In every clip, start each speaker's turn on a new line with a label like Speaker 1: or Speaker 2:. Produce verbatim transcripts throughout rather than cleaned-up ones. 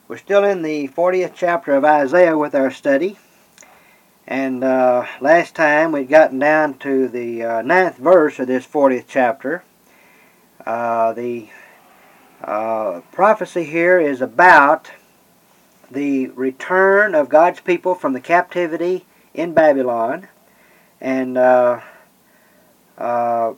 Speaker 1: We're still in the fortieth chapter of Isaiah with our study. And uh, last time we'd gotten down to the uh, ninth verse of this fortieth chapter. Uh, the uh, prophecy here is about the return of God's people from the captivity in Babylon. And uh, uh,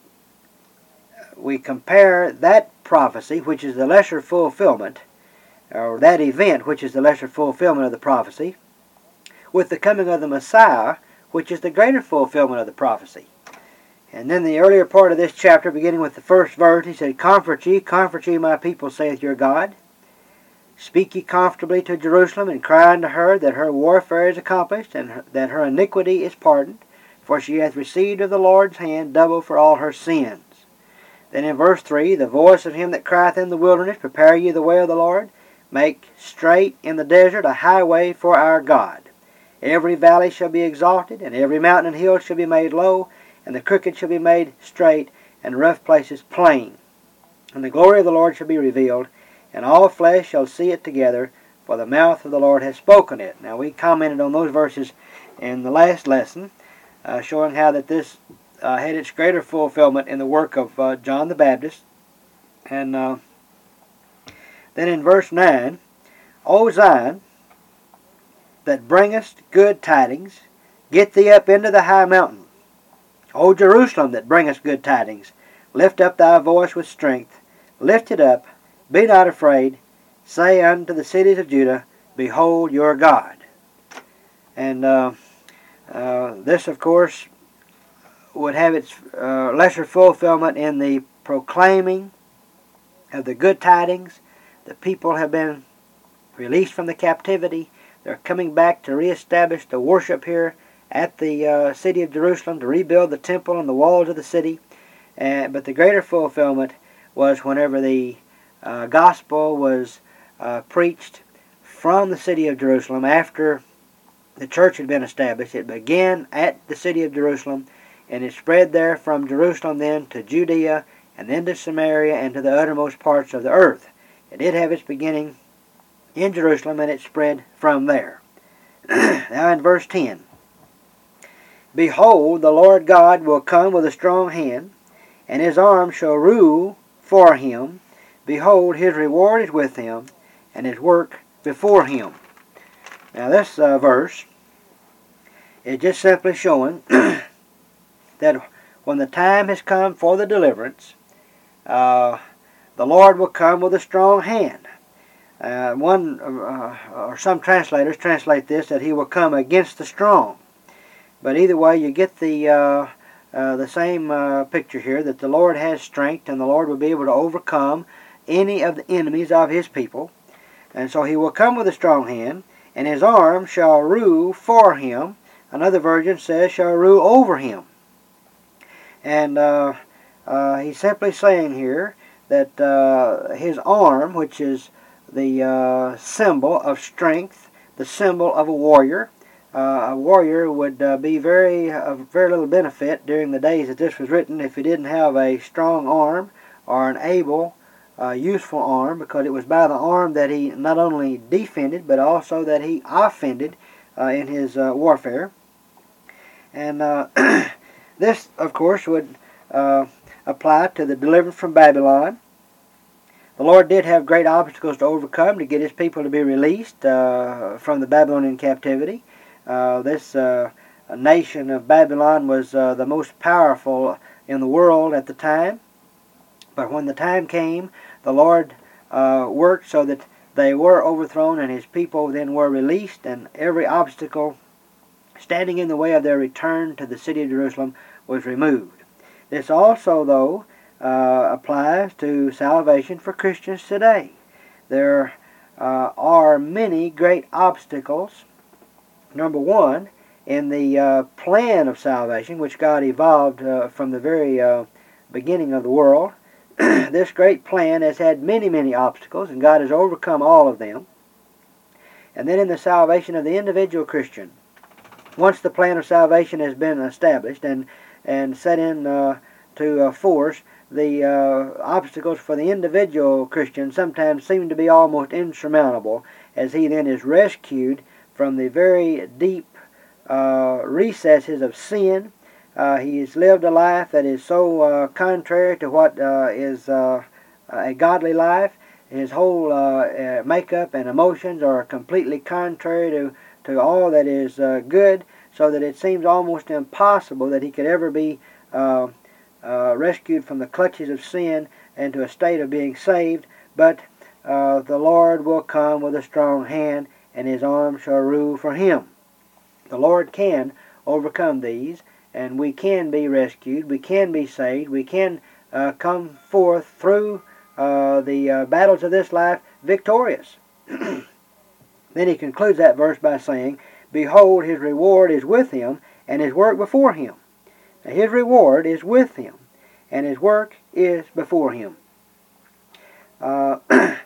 Speaker 1: we compare that prophecy, which is the lesser fulfillment, or that event, which is the lesser fulfillment of the prophecy, with the coming of the Messiah, which is the greater fulfillment of the prophecy. And then the earlier part of this chapter, beginning with the first verse, he said, Comfort ye, comfort ye, my people, saith your God. Speak ye comfortably to Jerusalem, and cry unto her that her warfare is accomplished, and her, that her iniquity is pardoned, for she hath received of the Lord's hand double for all her sins. Then in verse three, the voice of him that crieth in the wilderness, Prepare ye the way of the Lord, make straight in the desert a highway for our God. Every valley shall be exalted, and every mountain and hill shall be made low, and the crooked shall be made straight, and rough places plain. And the glory of the Lord shall be revealed, and all flesh shall see it together, for the mouth of the Lord has spoken it. Now we commented on those verses in the last lesson, uh, showing how that this uh, had its greater fulfillment in the work of uh, John the Baptist. And uh, then in verse nine, O Zion, that bringest good tidings, get thee up into the high mountain. O Jerusalem, that bringest good tidings, lift up thy voice with strength, lift it up, be not afraid, say unto the cities of Judah, Behold your God. And uh, uh, this, of course, would have its uh, lesser fulfillment in the proclaiming of the good tidings. The people have been released from the captivity. They're coming back to reestablish the worship here at the uh, city of Jerusalem, to rebuild the temple and the walls of the city. Uh, but the greater fulfillment was whenever the uh, gospel was uh, preached from the city of Jerusalem after the church had been established. It began at the city of Jerusalem, and it spread there from Jerusalem then to Judea, and then to Samaria, and to the uttermost parts of the earth. It did have its beginning in Jerusalem, and it spread from there. Now in verse ten, Behold, the Lord God will come with a strong hand, and his arm shall rule for him. Behold, his reward is with him, and his work before him. Now this uh, verse is just simply showing that when the time has come for the deliverance, uh, the Lord will come with a strong hand. Uh, one uh, or some translators translate this that he will come against the strong. But either way, you get the uh, uh, the same uh, picture here, that the Lord has strength, and the Lord will be able to overcome any of the enemies of his people. And so he will come with a strong hand, and his arm shall rule for him. Another version says shall rule over him. And uh, uh, he's simply saying here that uh, his arm, which is the uh, symbol of strength, the symbol of a warrior. Uh, a warrior would uh, be very of very little benefit during the days that this was written if he didn't have a strong arm or an able, uh, useful arm, because it was by the arm that he not only defended but also that he offended uh, in his uh, warfare. And uh, this, of course, would uh, apply to the deliverance from Babylon. The Lord did have great obstacles to overcome to get his people to be released uh, from the Babylonian captivity. Uh, this uh, nation of Babylon was uh, the most powerful in the world at the time. But when the time came, the Lord uh, worked so that they were overthrown, and his people then were released, and every obstacle standing in the way of their return to the city of Jerusalem was removed. This also, though, uh, applies to salvation for Christians today. There uh, are many great obstacles. Number one, in the uh, plan of salvation, which God evolved uh, from the very uh, beginning of the world, this great plan has had many, many obstacles, and God has overcome all of them. And then in the salvation of the individual Christian, once the plan of salvation has been established and, and set in uh, to uh, force, the uh, obstacles for the individual Christian sometimes seem to be almost insurmountable, as he then is rescued from the very deep uh, recesses of sin. Uh, he has lived a life that is so uh, contrary to what uh, is uh, a godly life. His whole uh, uh, makeup and emotions are completely contrary to, to all that is uh, good, so that it seems almost impossible that he could ever be uh, uh, rescued from the clutches of sin and to a state of being saved. But uh, the Lord will come with a strong hand, and his arm shall rule for him. The Lord can overcome these, and we can be rescued, we can be saved, we can uh, come forth through uh, the uh, battles of this life victorious. Then he concludes that verse by saying, "Behold, his reward is with him, and his work before him." Now, his reward is with him, and his work is before him. Uh,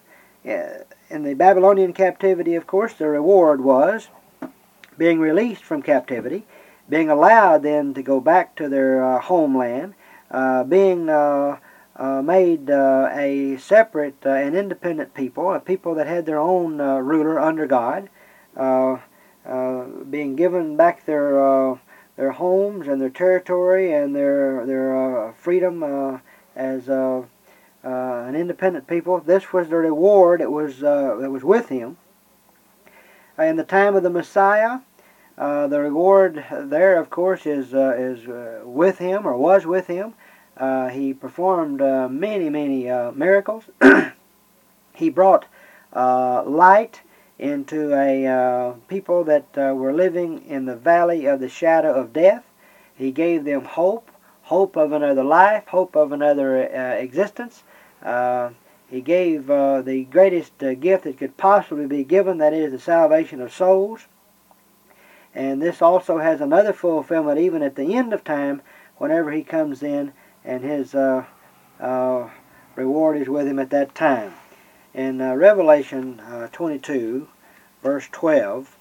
Speaker 1: in the Babylonian captivity, of course, the reward was being released from captivity, being allowed then to go back to their uh, homeland, uh, being uh, uh, made uh, a separate uh, and independent people, a people that had their own uh, ruler under God, uh, uh, being given back their uh, their homes and their territory and their their uh, freedom uh, as uh, uh, an independent people. This was the reward that was uh, that was with him. In the time of the Messiah, Uh, the reward there, of course, is uh, is uh, with him, or was with him. Uh, he performed uh, many, many uh, miracles. He brought uh, light into a uh, people that uh, were living in the valley of the shadow of death. He gave them hope, hope of another life, hope of another uh, existence. Uh, he gave uh, the greatest uh, gift that could possibly be given, that is the salvation of souls. And this also has another fulfillment even at the end of time, whenever he comes in, and his uh, uh, reward is with him at that time. In uh, Revelation uh, twenty-two, verse twelve,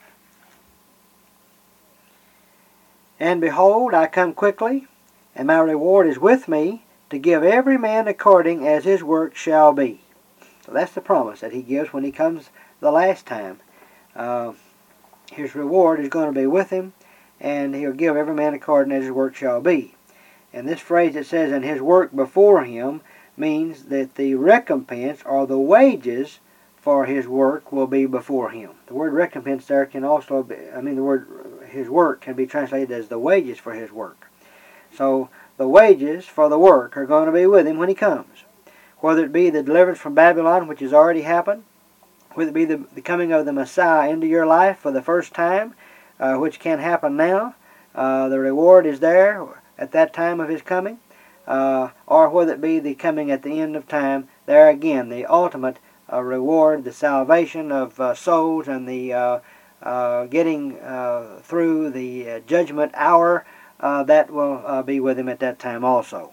Speaker 1: "And behold, I come quickly, and my reward is with me, to give every man according as his work shall be." So that's the promise that he gives when he comes the last time. Uh, His reward is going to be with him, and he'll give every man according as his work shall be. And this phrase that says, "and his work before him," means that the recompense or the wages for his work will be before him. The word recompense there can also be, I mean the word his work can be translated as the wages for his work. So the wages for the work are going to be with him when he comes. Whether it be the deliverance from Babylon, which has already happened, whether it be the, the coming of the Messiah into your life for the first time, uh, which can happen now, uh, the reward is there at that time of his coming, uh, or whether it be the coming at the end of time, there again, the ultimate uh, reward, the salvation of uh, souls, and the uh, uh, getting uh, through the uh, judgment hour, uh, that will uh, be with him at that time also.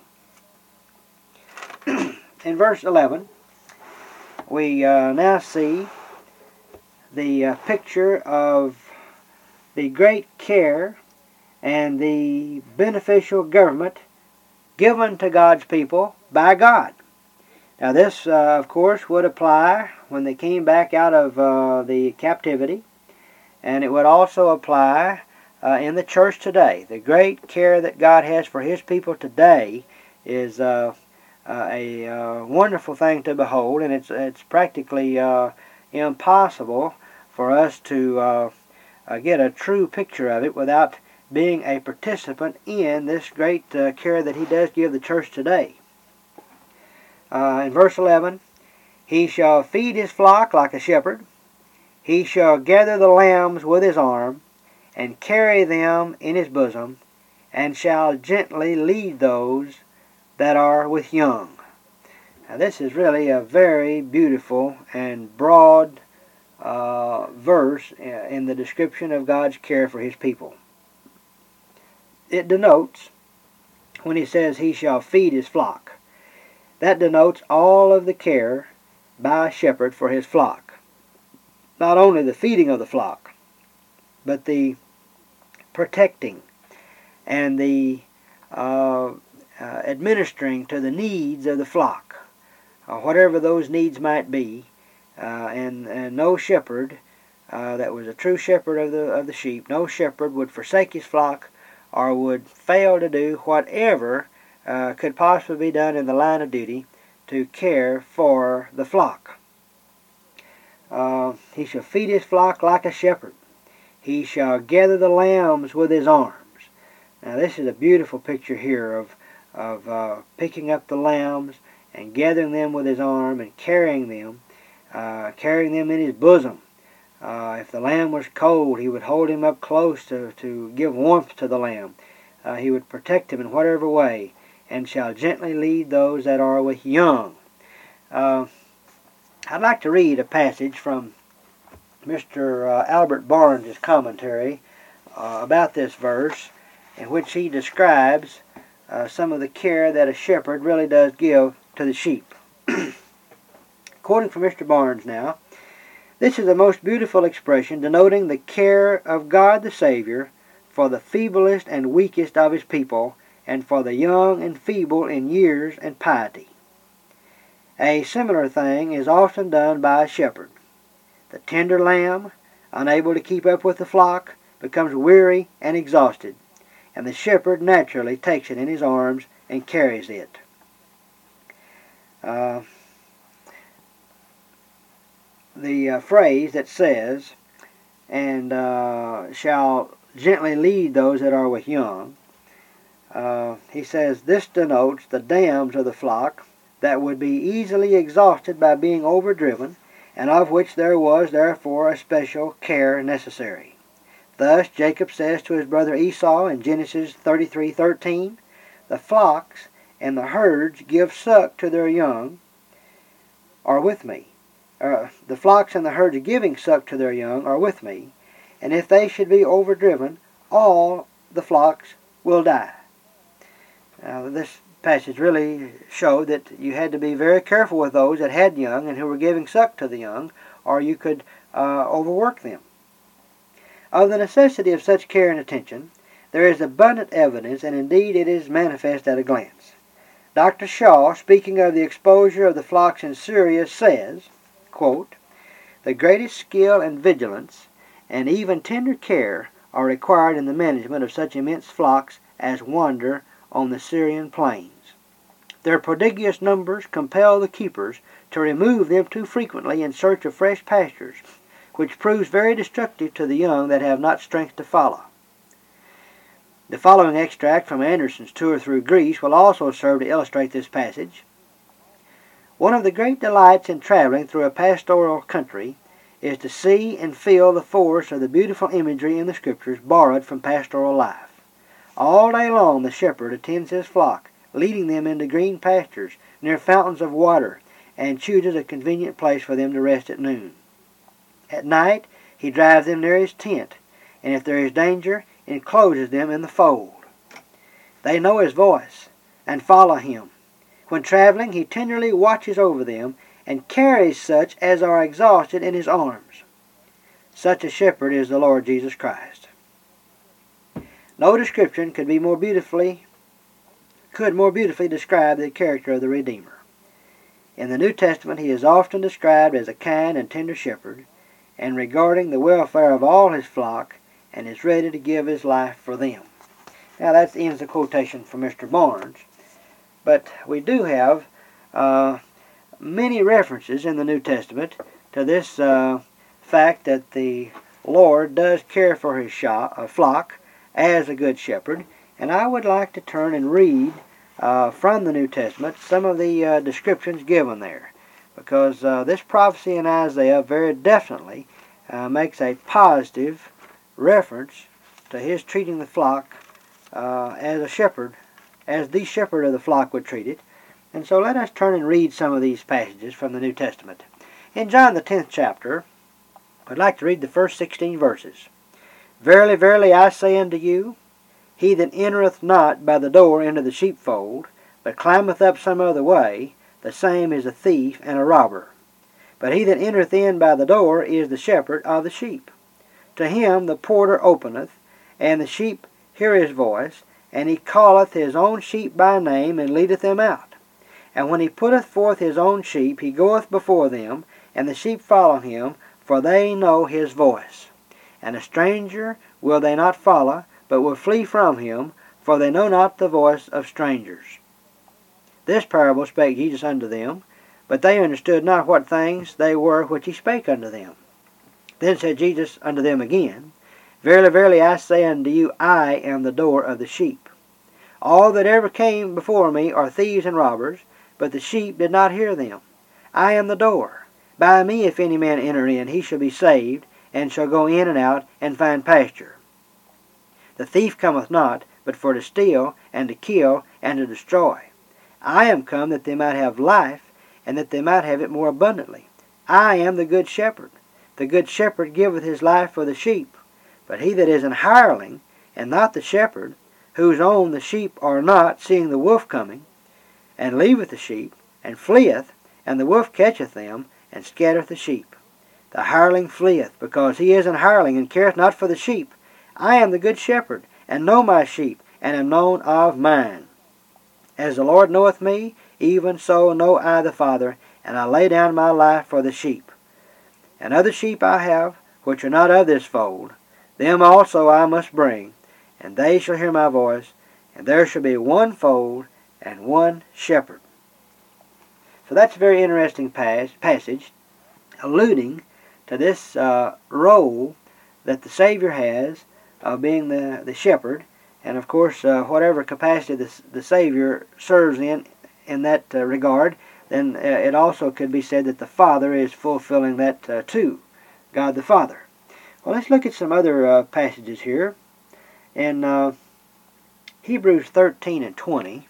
Speaker 1: In verse eleven, we uh, now see the uh, picture of the great care and the beneficial government given to God's people by God. Now this, uh, of course, would apply when they came back out of uh, the captivity, and it would also apply uh, in the church today. The great care that God has for his people today is uh, Uh, a uh, wonderful thing to behold, and it's it's practically uh, impossible for us to uh, uh, get a true picture of it without being a participant in this great uh, care that he does give the church today. Uh, in verse eleven, "He shall feed his flock like a shepherd. He shall gather the lambs with his arm, and carry them in his bosom, and shall gently lead those that are with young." Now this is really a very beautiful and broad uh, verse in the description of God's care for his people. It denotes, when he says he shall feed his flock, that denotes all of the care by a shepherd for his flock. Not only the feeding of the flock, but the protecting and the uh, uh, administering to the needs of the flock, uh, whatever those needs might be. Uh, and, and no shepherd uh, that was a true shepherd of the of the sheep, no shepherd would forsake his flock or would fail to do whatever uh, could possibly be done in the line of duty to care for the flock. Uh, he shall feed his flock like a shepherd. He shall gather the lambs with his arms. Now this is a beautiful picture here of, of uh, picking up the lambs and gathering them with his arm and carrying them, uh, carrying them in his bosom. Uh, if the lamb was cold, he would hold him up close to, to give warmth to the lamb. Uh, he would protect him in whatever way, and shall gently lead those that are with young. Uh, I'd like to read a passage from Mister Uh, Albert Barnes' commentary uh, about this verse, in which he describes uh, some of the care that a shepherd really does give to the sheep. Quoting from Mister Barnes now, "This is a most beautiful expression denoting the care of God the Savior for the feeblest and weakest of his people, and for the young and feeble in years and piety. A similar thing is often done by a shepherd. The tender lamb, unable to keep up with the flock, becomes weary and exhausted, and the shepherd naturally takes it in his arms and carries it." Uh, the uh, phrase that says, and uh, shall gently lead those that are with young, uh, he says, this denotes the dams of the flock that would be easily exhausted by being overdriven, and of which there was therefore a special care necessary. Thus Jacob says to his brother Esau in Genesis thirty-three thirteen, "The flocks and the herds give suck to their young are with me. Uh, the flocks and the herds giving suck to their young are with me, and if they should be overdriven, all the flocks will die." Now, this passage really showed that you had to be very careful with those that had young and who were giving suck to the young, or you could uh, overwork them. Of the necessity of such care and attention, there is abundant evidence, and indeed it is manifest at a glance. Doctor Shaw, speaking of the exposure of the flocks in Syria, says, quote, "The greatest skill and vigilance, and even tender care, are required in the management of such immense flocks as wander on the Syrian plains. Their prodigious numbers compel the keepers to remove them too frequently in search of fresh pastures, which proves very destructive to the young that have not strength to follow." The following extract from Anderson's tour through Greece will also serve to illustrate this passage. "One of the great delights in traveling through a pastoral country is to see and feel the force of the beautiful imagery in the Scriptures borrowed from pastoral life. All day long the shepherd attends his flock, leading them into green pastures near fountains of water, and chooses a convenient place for them to rest at noon. At night he drives them near his tent, and if there is danger, encloses them in the fold. They know his voice and follow him. When traveling, he tenderly watches over them and carries such as are exhausted in his arms. Such a shepherd is the Lord Jesus Christ." No description could be more beautifully could more beautifully describe the character of the Redeemer. In the New Testament he is often described as a kind and tender shepherd, and regarding the welfare of all his flock, and is ready to give his life for them. Now that ends the quotation from Mister Barnes, but we do have uh, many references in the New Testament to this uh, fact that the Lord does care for his shop, uh, flock as a good shepherd, and I would like to turn and read uh, from the New Testament some of the uh, descriptions given there, because uh, this prophecy in Isaiah very definitely uh, makes a positive reference to his treating the flock uh, as a shepherd, as the shepherd of the flock would treat it. And so let us turn and read some of these passages from the New Testament. In John the tenth chapter, I'd like to read the first sixteen verses. "Verily, verily, I say unto you, he that entereth not by the door into the sheepfold, but climbeth up some other way, the same is a thief and a robber. But he that entereth in by the door is the shepherd of the sheep. To him the porter openeth, and the sheep hear his voice, and he calleth his own sheep by name, and leadeth them out. And when he putteth forth his own sheep, he goeth before them, and the sheep follow him, for they know his voice. And a stranger will they not follow, but will flee from him, for they know not the voice of strangers. This parable spake Jesus unto them, but they understood not what things they were which he spake unto them. Then said Jesus unto them again, Verily, verily, I say unto you, I am the door of the sheep. All that ever came before me are thieves and robbers, but the sheep did not hear them. I am the door. By me if any man enter in, he shall be saved, and shall go in and out, and find pasture. The thief cometh not, but for to steal, and to kill, and to destroy. I am come that they might have life, and that they might have it more abundantly. I am the good shepherd. The good shepherd giveth his life for the sheep. But he that is an hireling, and not the shepherd, whose own the sheep are not, seeing the wolf coming, and leaveth the sheep, and fleeth, and the wolf catcheth them, and scattereth the sheep. The hireling fleeth, because he is an hireling, and careth not for the sheep. I am the good shepherd, and know my sheep, and am known of mine. As the Lord knoweth me, even so know I the Father, and I lay down my life for the sheep. And other sheep I have, which are not of this fold, them also I must bring, and they shall hear my voice, and there shall be one fold and one shepherd. So that's a very interesting pas passage, alluding to this uh, role that the Savior has of being the, the shepherd, and of course uh, whatever capacity the, the Savior serves in in that uh, regard, then uh, it also could be said that the Father is fulfilling that uh, too, God the Father. Well, let's look at some other uh, passages here. In uh, Hebrews thirteen and twenty,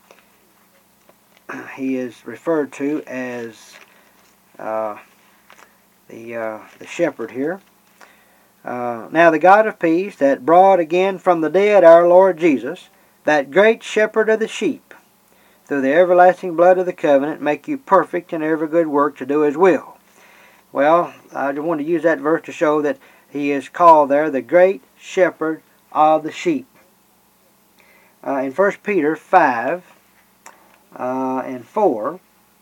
Speaker 1: he is referred to as uh, the, uh, the shepherd here. Uh, now the God of peace, that brought again from the dead our Lord Jesus, that great shepherd of the sheep, through the everlasting blood of the covenant, make you perfect in every good work to do his will. Well, I just want to use that verse to show that he is called there the great shepherd of the sheep. Uh, in First Peter five uh, and four,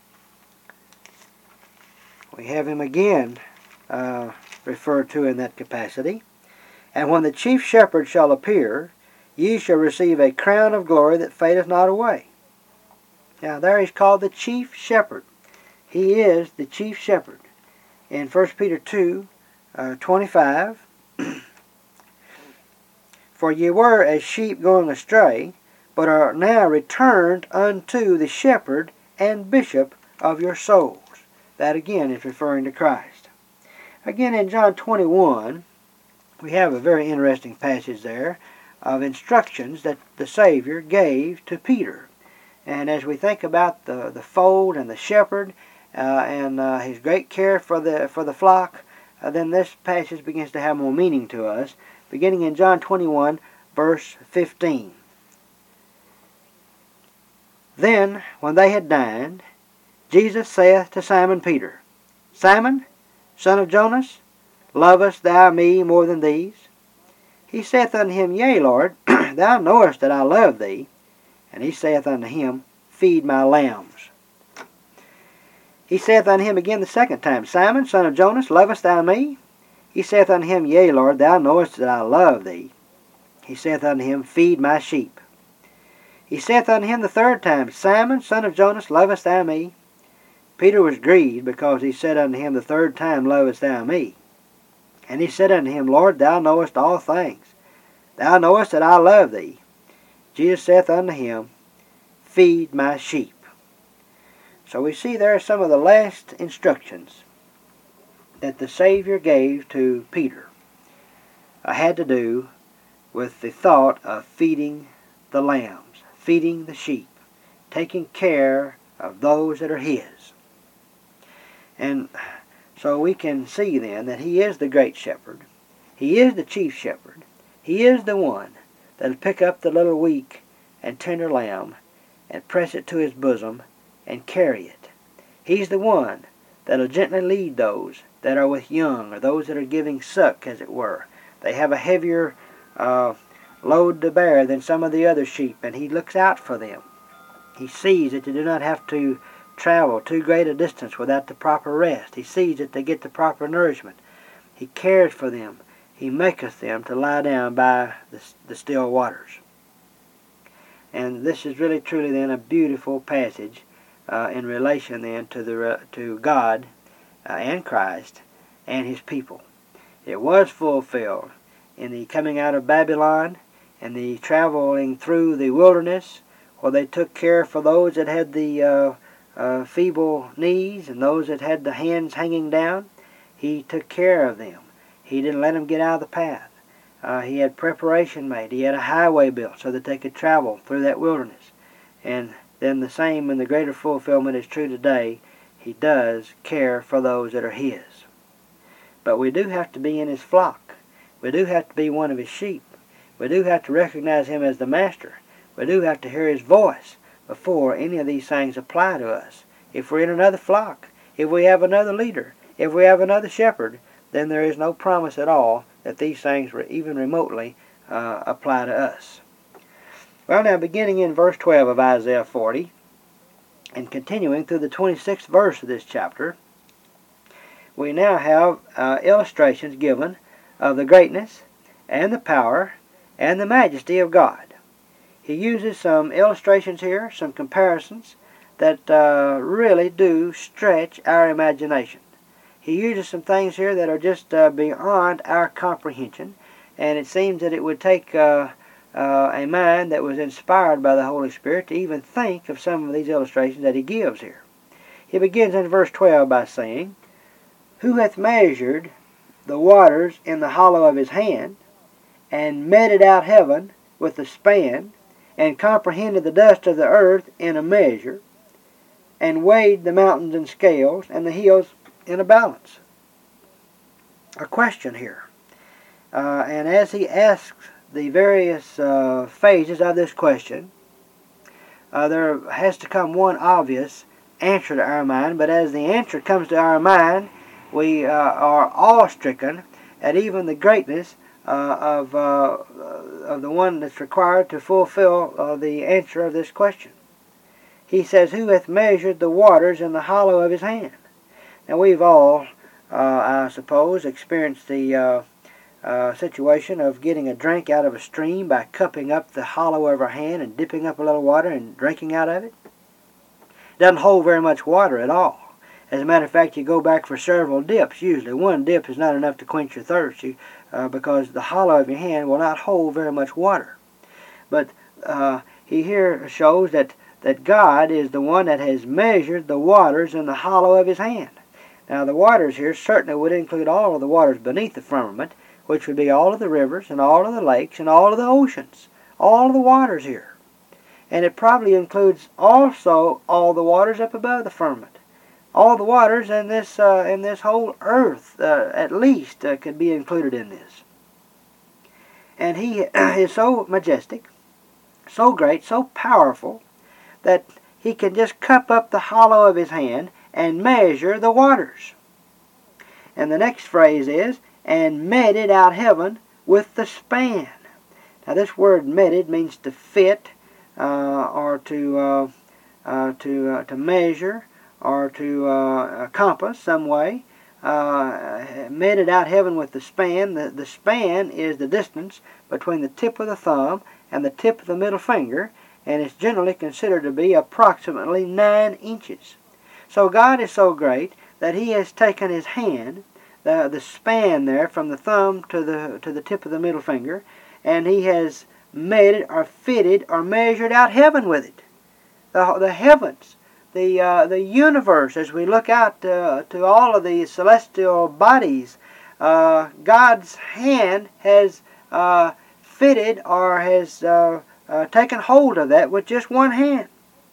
Speaker 1: we have him again uh, referred to in that capacity. And when the chief shepherd shall appear, ye shall receive a crown of glory that fadeth not away. Now there he's called the chief shepherd. He is the chief shepherd. In First Peter two, uh, twenty-five, For ye were as sheep going astray, but are now returned unto the shepherd and bishop of your souls. That again is referring to Christ. Again in John twenty-one, we have a very interesting passage there of instructions that the Savior gave to Peter. And as we think about the, the fold and the shepherd uh, and uh, his great care for the, for the flock, uh, then this passage begins to have more meaning to us, beginning in John twenty-one, verse fifteen. Then, when they had dined, Jesus saith to Simon Peter, Simon, son of Jonas, lovest thou me more than these? He saith unto him, Yea, Lord, thou knowest that I love thee. And he saith unto him, Feed my lambs. He saith unto him again the second time, Simon, son of Jonas, lovest thou me? He saith unto him, Yea, Lord, thou knowest that I love thee. He saith unto him, Feed my sheep. He saith unto him the third time, Simon, son of Jonas, lovest thou me? Peter was grieved, because he said unto him the third time, Lovest thou me? And he said unto him, Lord, thou knowest all things. Thou knowest that I love thee. Jesus saith unto him, Feed my sheep. So we see there some of the last instructions that the Savior gave to Peter uh, had to do with the thought of feeding the lambs, feeding the sheep, taking care of those that are his. And so we can see then that he is the great shepherd. He is the chief shepherd. He is the one that'll pick up the little weak and tender lamb and press it to his bosom and carry it. He's the one that'll gently lead those that are with young, or those that are giving suck, as it were. They have a heavier uh, load to bear than some of the other sheep, and he looks out for them. He sees that they do not have to travel too great a distance without the proper rest. He sees that they get the proper nourishment. He cares for them. He maketh them to lie down by the, the still waters. And this is really truly then a beautiful passage uh, in relation then to the to God uh, and Christ and his people. It was fulfilled in the coming out of Babylon and the traveling through the wilderness, where they took care for those that had the uh, uh, feeble knees and those that had the hands hanging down. He took care of them. He didn't let them get out of the path. Uh, he had preparation made. He had a highway built so that they could travel through that wilderness. And then the same and the greater fulfillment is true today. He does care for those that are his. But we do have to be in his flock. We do have to be one of his sheep. We do have to recognize him as the master. We do have to hear his voice before any of these things apply to us. If we're in another flock, if we have another leader, if we have another shepherd, then there is no promise at all that these things will even remotely uh, apply to us. Well, now beginning in verse twelve of Isaiah forty, and continuing through the twenty-sixth verse of this chapter, we now have uh, illustrations given of the greatness and the power and the majesty of God. He uses some illustrations here, some comparisons that uh, really do stretch our imagination. He uses some things here that are just uh, beyond our comprehension, and it seems that it would take uh, uh, a mind that was inspired by the Holy Spirit to even think of some of these illustrations that he gives here. He begins in verse twelve by saying, "Who hath measured the waters in the hollow of his hand, and meted out heaven with a span, and comprehended the dust of the earth in a measure, and weighed the mountains in scales, and the hills in a balance?" A question here. Uh, and as he asks the various uh, phases of this question, uh, there has to come one obvious answer to our mind. But as the answer comes to our mind, we uh, are awe-stricken at even the greatness uh, of, uh, of the one that's required to fulfill uh, the answer of this question. He says, "Who hath measured the waters in the hollow of his hand?" Now we've all, uh, I suppose, experienced the uh, uh, situation of getting a drink out of a stream by cupping up the hollow of our hand and dipping up a little water and drinking out of it. It doesn't hold very much water at all. As a matter of fact, you go back for several dips. Usually one dip is not enough to quench your thirst you, uh, because the hollow of your hand will not hold very much water. But uh, he here shows that, that God is the one that has measured the waters in the hollow of his hand. Now the waters here certainly would include all of the waters beneath the firmament, which would be all of the rivers and all of the lakes and all of the oceans, all of the waters here. And it probably includes also all the waters up above the firmament. All the waters in this uh, in this whole earth, uh, at least, uh, could be included in this. And he is so majestic, so great, so powerful, that he can just cup up the hollow of his hand and measure the waters. And the next phrase is, "and meted out heaven with the span." Now this word meted means to fit, uh, or to uh, uh, to uh, to measure, or to uh, compass some way. Uh, meted out heaven with the span. The, the span is the distance between the tip of the thumb and the tip of the middle finger, and it's generally considered to be approximately nine inches. So God is so great that he has taken his hand, the, the span there from the thumb to the, to the tip of the middle finger, and he has made or fitted or measured out heaven with it. The, the heavens, the, uh, the universe, as we look out uh, to all of the celestial bodies, uh, God's hand has uh, fitted or has uh, uh, taken hold of that with just one hand.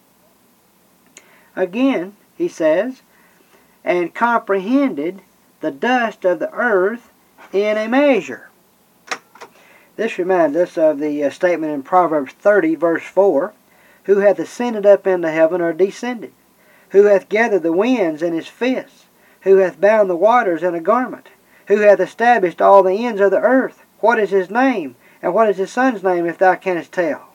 Speaker 1: Again, he says, "and comprehended the dust of the earth in a measure." This reminds us of the uh, statement in Proverbs thirty, verse four, "Who hath ascended up into heaven, or descended? Who hath gathered the winds in his fists? Who hath bound the waters in a garment? Who hath established all the ends of the earth? What is his name? And what is his son's name, if thou canst tell?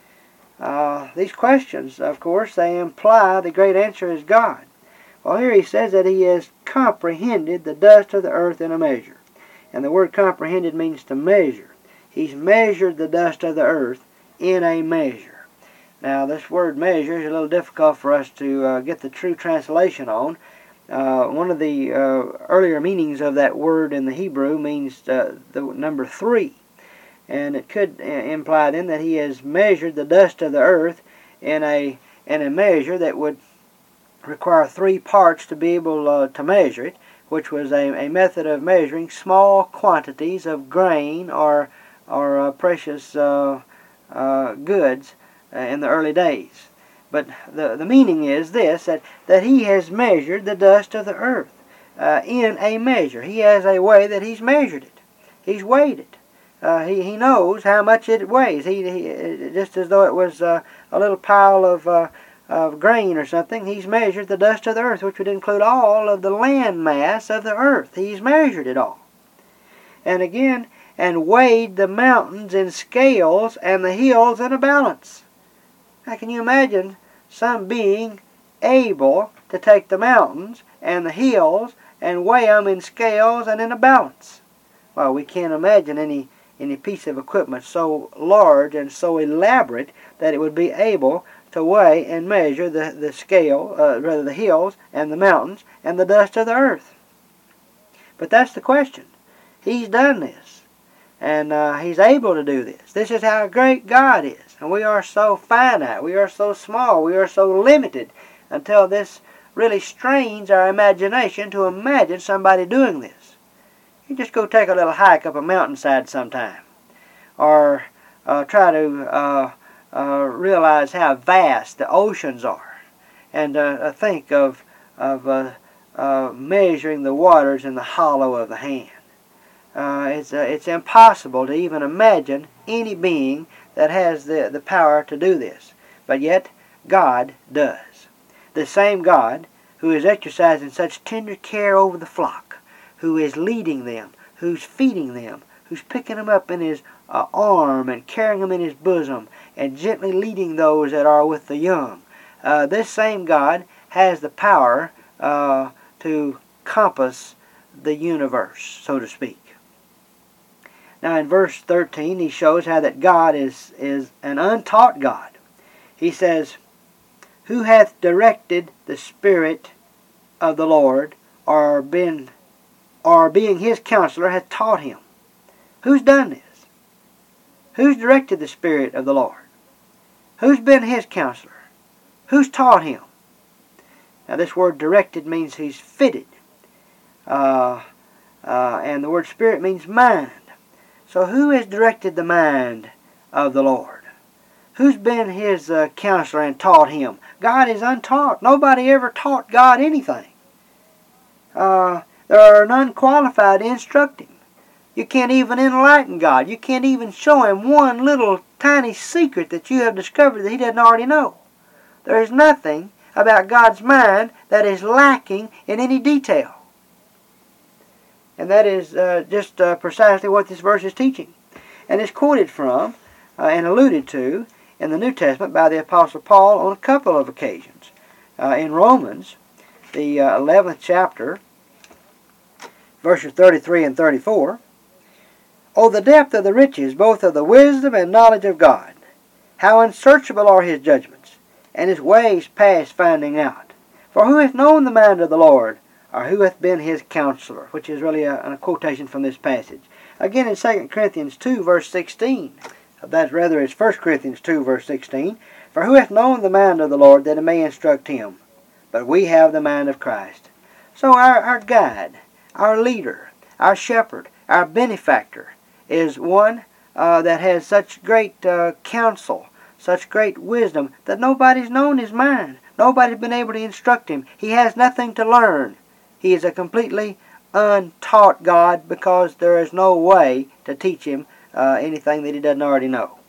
Speaker 1: Uh, these questions, of course, they imply the great answer is God. Well, here he says that he has comprehended the dust of the earth in a measure. And the word comprehended means to measure. He's measured the dust of the earth in a measure. Now, this word measure is a little difficult for us to uh, get the true translation on. Uh, one of the uh, earlier meanings of that word in the Hebrew means uh, the number three. And it could uh, imply then that he has measured the dust of the earth in a, in a measure that would require three parts to be able uh, to measure it, which was a, a method of measuring small quantities of grain or, or uh, precious uh, uh, goods uh, in the early days. But the, the meaning is this, that, that he has measured the dust of the earth uh, in a measure. He has a way that he's measured it. He's weighed it. Uh, he, he knows how much it weighs. He, he just as though it was uh, a little pile of, uh, of grain or something, he's measured the dust of the earth, which would include all of the land mass of the earth. He's measured it all. And again, and weighed the mountains in scales and the hills in a balance. Now, can you imagine some being able to take the mountains and the hills and weigh them in scales and in a balance? Well, we can't imagine any any piece of equipment so large and so elaborate that it would be able to weigh and measure the, the scale, uh, rather the hills and the mountains and the dust of the earth. But that's the question. He's done this. And uh, he's able to do this. This is how great God is. And we are so finite. We are so small. We are so limited until this really strains our imagination to imagine somebody doing this. You just go take a little hike up a mountainside sometime. Or uh, try to uh, uh, realize how vast the oceans are. And uh, think of, of uh, uh, measuring the waters in the hollow of the hand. Uh, it's, uh, it's impossible to even imagine any being that has the, the power to do this. But yet, God does. The same God who is exercising such tender care over the flock, who is leading them, who's feeding them, who's picking them up in his uh, arm and carrying them in his bosom, and gently leading those that are with the young. Uh, this same God has the power uh, to compass the universe, so to speak. Now in verse thirteen, he shows how that God is, is an untaught God. He says, who hath directed the Spirit of the Lord, or been, or being his counselor, hath taught him? Who's done this? Who's directed the Spirit of the Lord? Who's been his counselor? Who's taught him? Now this word directed means he's fitted. Uh, uh, and the word Spirit means mind. So who has directed the mind of the Lord? Who's been his uh, counselor and taught him? God is untaught. Nobody ever taught God anything. Uh, there are none qualified to instruct him. You can't even enlighten God. You can't even show him one little tiny secret that you have discovered that he doesn't already know. There is nothing about God's mind that is lacking in any detail. And that is uh, just uh, precisely what this verse is teaching. And it's quoted from uh, and alluded to in the New Testament by the Apostle Paul on a couple of occasions. Uh, in Romans, the uh, eleventh chapter, verses thirty-three and thirty-four, "O the depth of the riches, both of the wisdom and knowledge of God! How unsearchable are his judgments, and his ways past finding out! For who hath known the mind of the Lord, or who hath been his counselor?" Which is really a, a quotation from this passage. Again in Second Corinthians two, verse sixteen. That's rather it's First Corinthians two, verse sixteen. "For who hath known the mind of the Lord, that it may instruct him? But we have the mind of Christ." So our, our guide, our leader, our shepherd, our benefactor is one uh, that has such great uh, counsel, such great wisdom, that nobody's known his mind. Nobody's been able to instruct him. He has nothing to learn. He is a completely untaught God, because there is no way to teach him uh, anything that he doesn't already know.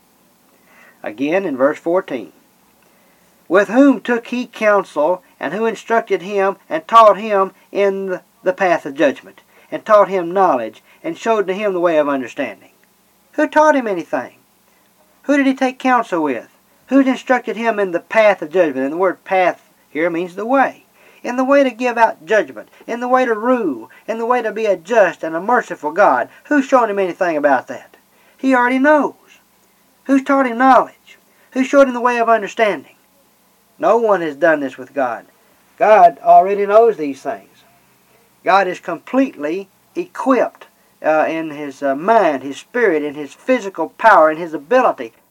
Speaker 1: Again in verse fourteen. "With whom took he counsel, and who instructed him, and taught him in the, the path of judgment, and taught him knowledge, and showed to him the way of understanding?" Who taught him anything? Who did he take counsel with? Who instructed him in the path of judgment? And the word path here means the way. In the way to give out judgment, in the way to rule, in the way to be a just and a merciful God. Who's shown him anything about that? He already knows. Who's taught him knowledge? Who showed him the way of understanding? No one has done this with God. God already knows these things. God is completely equipped uh, in His uh, mind, His spirit, in His physical power, in His ability